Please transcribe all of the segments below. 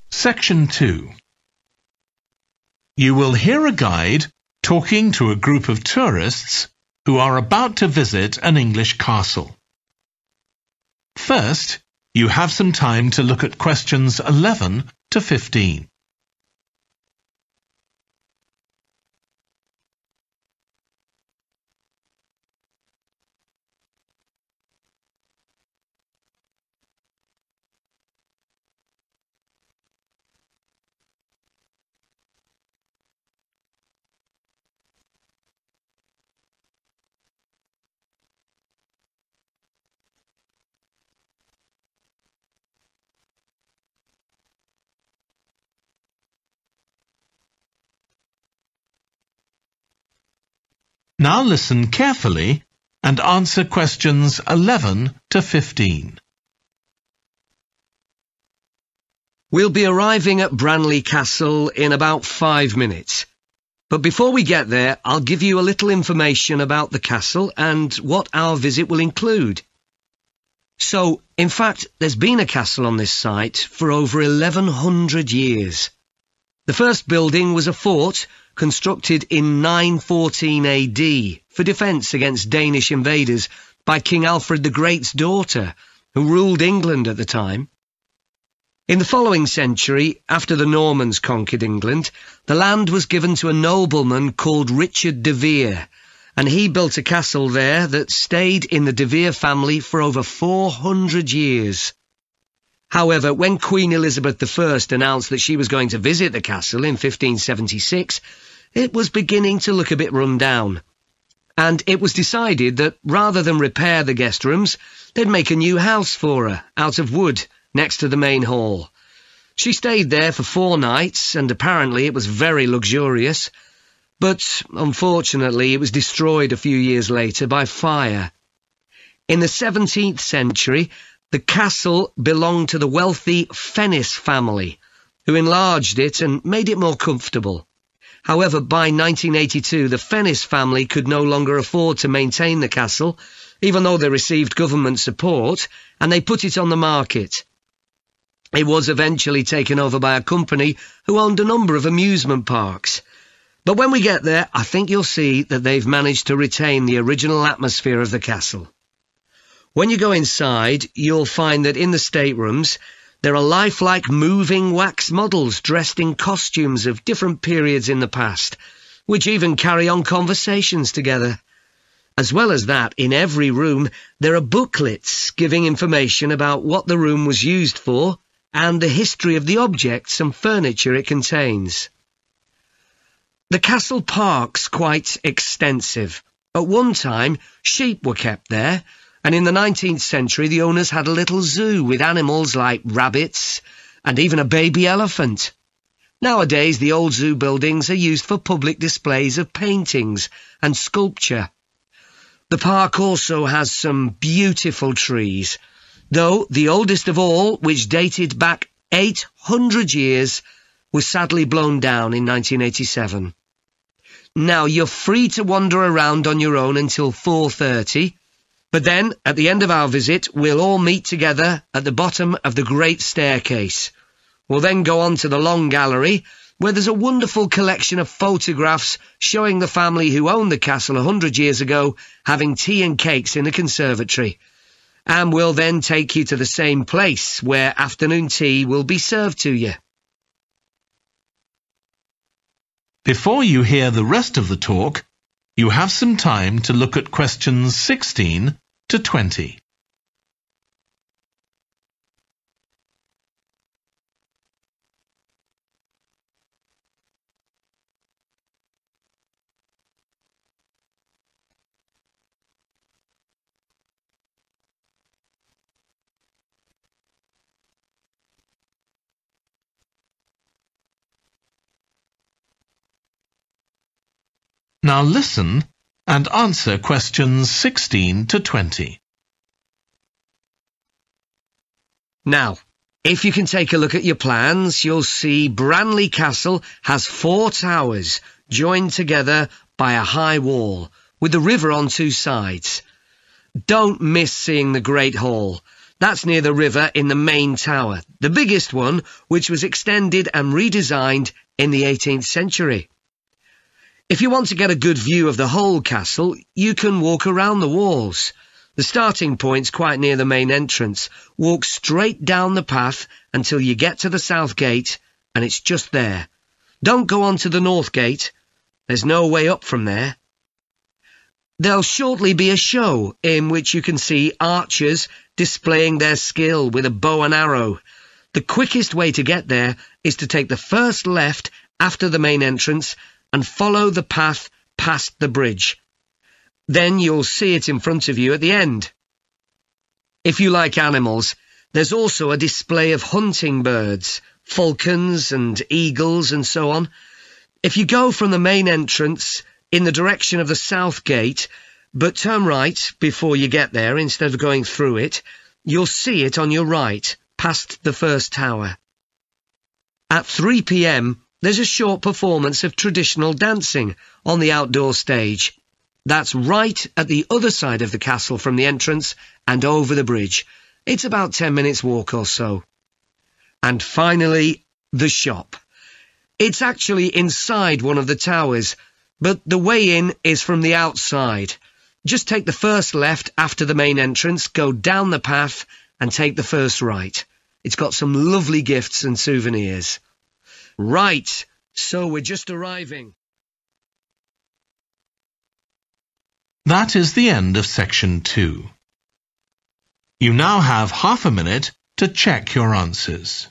Section 2. You will hear a guide talking to a group of tourists who are about to visit an English castle. First, you have some time to look at questions 11 to 15. Now listen carefully and answer questions 11 to 15. We'll be arriving at Branley Castle in about 5 minutes. But before we get there, I'll give you a little information about the castle and what our visit will include. So, in fact, there's been a castle on this site for over 1100 years. The first building was a fort constructed in 914 AD for defence against Danish invaders by King Alfred the Great's daughter, who ruled England at the time. In the following century, after the Normans conquered England, the land was given to a nobleman called Richard de Vere, and he built a castle there that stayed in the de Vere family for over 400 years. However, when Queen Elizabeth I announced that she was going to visit the castle in 1576, it was beginning to look a bit run down. And it was decided that rather than repair the guest rooms, they'd make a new house for her, out of wood, next to the main hall. She stayed there for 4 nights, and apparently it was very luxurious. But, unfortunately, it was destroyed a few years later by fire. In the 17th century, the castle belonged to the wealthy Fennis family, who enlarged it and made it more comfortable. However, by 1982, the Fennis family could no longer afford to maintain the castle, even though they received government support, and they put it on the market. It was eventually taken over by a company who owned a number of amusement parks. But when we get there, I think you'll see that they've managed to retain the original atmosphere of the castle. When you go inside, you'll find that in the staterooms, there are lifelike moving wax models dressed in costumes of different periods in the past, which even carry on conversations together. As well as that, in every room, there are booklets giving information about what the room was used for and the history of the objects and furniture it contains. The castle park's quite extensive. At one time, sheep were kept there, and in the 19th century the owners had a little zoo with animals like rabbits and even a baby elephant. Nowadays the old zoo buildings are used for public displays of paintings and sculpture. The park also has some beautiful trees, though the oldest of all, which dated back 800 years, was sadly blown down in 1987. Now you're free to wander around on your own until 4:30, but then, at the end of our visit, we'll all meet together at the bottom of the Great Staircase. We'll then go on to the Long Gallery, where there's a wonderful collection of photographs showing the family who owned the castle 100 years ago having tea and cakes in the conservatory. And we'll then take you to the same place, where afternoon tea will be served to you. Before you hear the rest of the talk, you have some time to look at questions 16 to 20. Now listen and answer questions 16 to 20. Now, if you can take a look at your plans, you'll see Branley Castle has 4 towers joined together by a high wall, with the river on 2 sides. Don't miss seeing the Great Hall. That's near the river in the main tower, the biggest one, which was extended and redesigned in the 18th century. If you want to get a good view of the whole castle, you can walk around the walls. The starting point's quite near the main entrance. Walk straight down the path until you get to the south gate, and it's just there. Don't go on to the north gate. There's no way up from there. There'll shortly be a show in which you can see archers displaying their skill with a bow and arrow. The quickest way to get there is to take the first left after the main entrance and follow the path past the bridge. Then you'll see it in front of you at the end. If you like animals, there's also a display of hunting birds, falcons and eagles and so on. If you go from the main entrance in the direction of the south gate, but turn right before you get there instead of going through it, you'll see it on your right, past the first tower. At 3 p.m, there's a short performance of traditional dancing on the outdoor stage. That's right at the other side of the castle from the entrance and over the bridge. It's about 10 minutes walk or so. And finally, the shop. It's actually inside one of the towers, but the way in is from the outside. Just take the first left after the main entrance, go down the path and take the first right. It's got some lovely gifts and souvenirs. Right, so we're just arriving. That is the end of section 2. You now have half a minute to check your answers.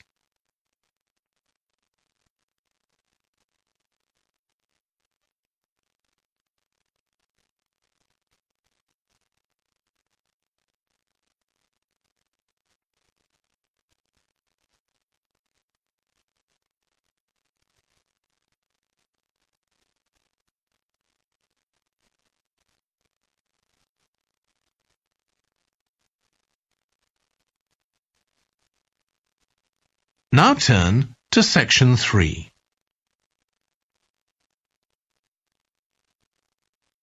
Now turn to section 3.